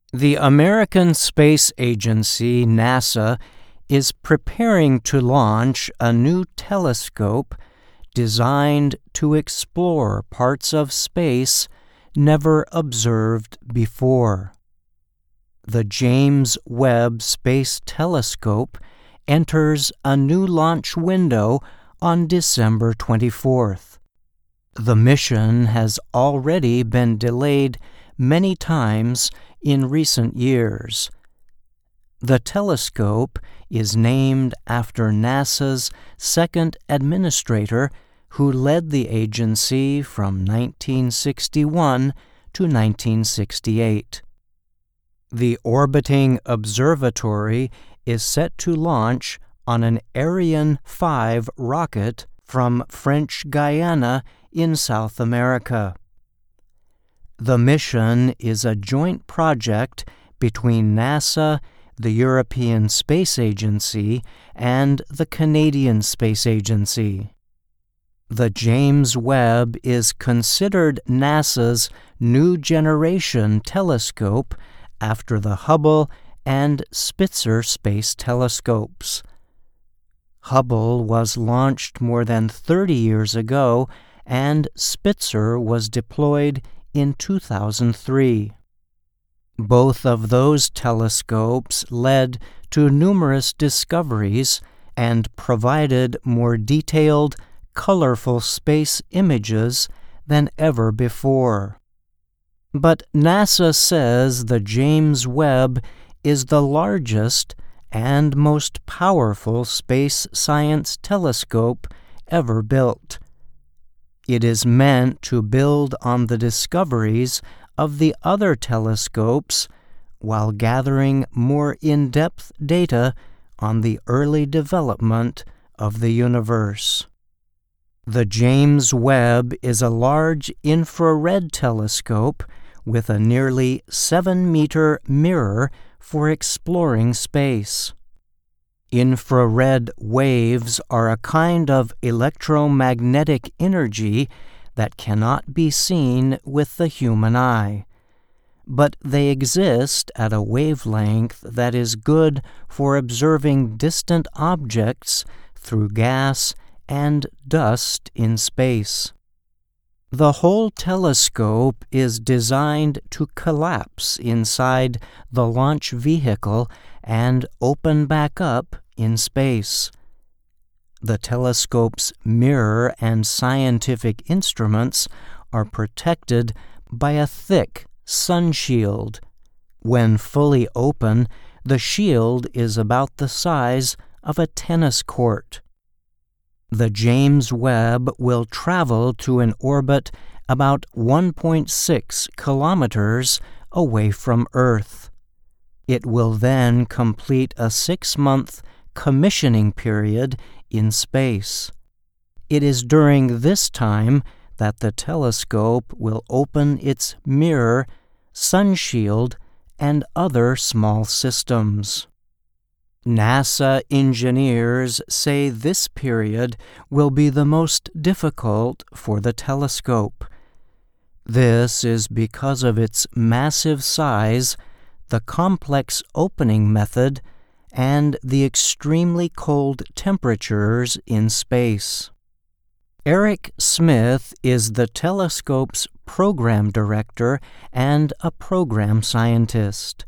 The American Space Agency, NASA, is preparing to launch a new telescope designed to explore parts of space never observed before. The James Webb Space Telescope enters a new launch window on December 24th. The mission has already been delayed many times in recent years. The telescope is named after NASA's second administrator, who led the agency from 1961 to 1968. The orbiting observatory is set to launch on an Ariane 5 rocket from French Guiana in South America. The mission is a joint project between NASA, the European Space Agency, and the Canadian Space Agency. The James Webb is considered NASA's new generation telescope after the Hubble and Spitzer space telescopes. Hubble was launched more than 30 years ago, and Spitzer was deployed in 2003. Both of those telescopes led to numerous discoveries and provided more detailed, colorful space images than ever before. But NASA says the James Webb is the largest and most powerful space science telescope ever built. It is meant to build on the discoveries of the other telescopes while gathering more in-depth data on the early development of the universe. The James Webb is a large infrared telescope with a nearly 7-meter mirror for exploring space. Infrared waves are a kind of electromagnetic energy that cannot be seen with the human eye, but they exist at a wavelength that is good for observing distant objects through gas and dust in space. The whole telescope is designed to collapse inside the launch vehicle and open back up in space. The telescope's mirror and scientific instruments are protected by a thick sun shield. When fully open, the shield is about the size of a tennis court. The James Webb will travel to an orbit about 1.6 kilometers away from Earth. It will then complete a 6-month commissioning period in space. It is during this time that the telescope will open its mirror, sun shield, and other small systems. NASA engineers say this period will be the most difficult for the telescope. This is because of its massive size, the complex opening method, and the extremely cold temperatures in space. Eric Smith is the telescope's program director and a program scientist.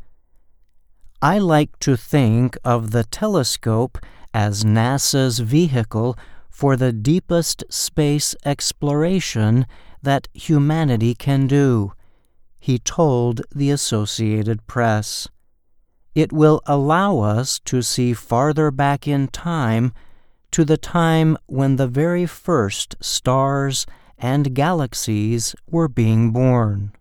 I like to think of the telescope as NASA's vehicle for the deepest space exploration that humanity can do, he told the Associated Press. It will allow us to see farther back in time to the time when the very first stars and galaxies were being born.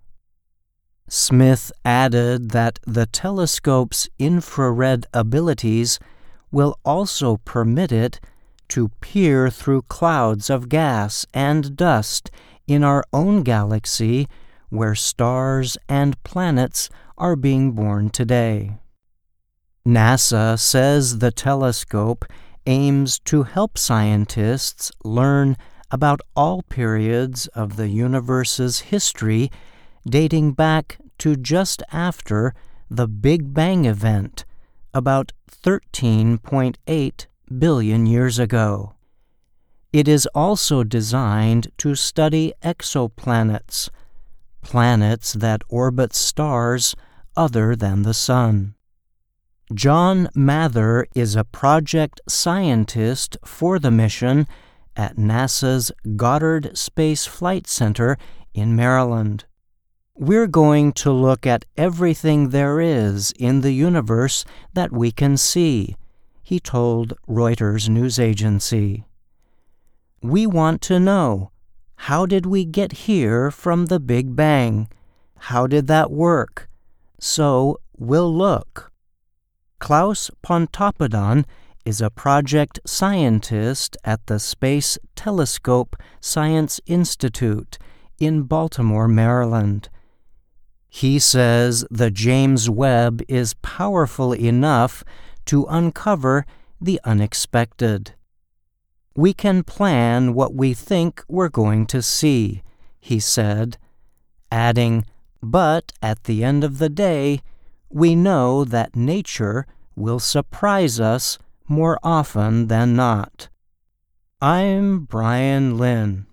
Smith added that the telescope's infrared abilities will also permit it to peer through clouds of gas and dust in our own galaxy where stars and planets are being born today. NASA says the telescope aims to help scientists learn about all periods of the universe's history dating back to just after the Big Bang event, about 13.8 billion years ago. It is also designed to study exoplanets, planets that orbit stars other than the Sun. John Mather is a project scientist for the mission at NASA's Goddard Space Flight Center in Maryland. We're going to look at everything there is in the universe that we can see, he told Reuters news agency. We want to know, how did we get here from the Big Bang? How did that work? So we'll look. Klaus Pontoppidan is a project scientist at the Space Telescope Science Institute in Baltimore, Maryland. He says the James Webb is powerful enough to uncover the unexpected. We can plan what we think we're going to see, he said, adding, but at the end of the day, we know that nature will surprise us more often than not. I'm Brian Lynn.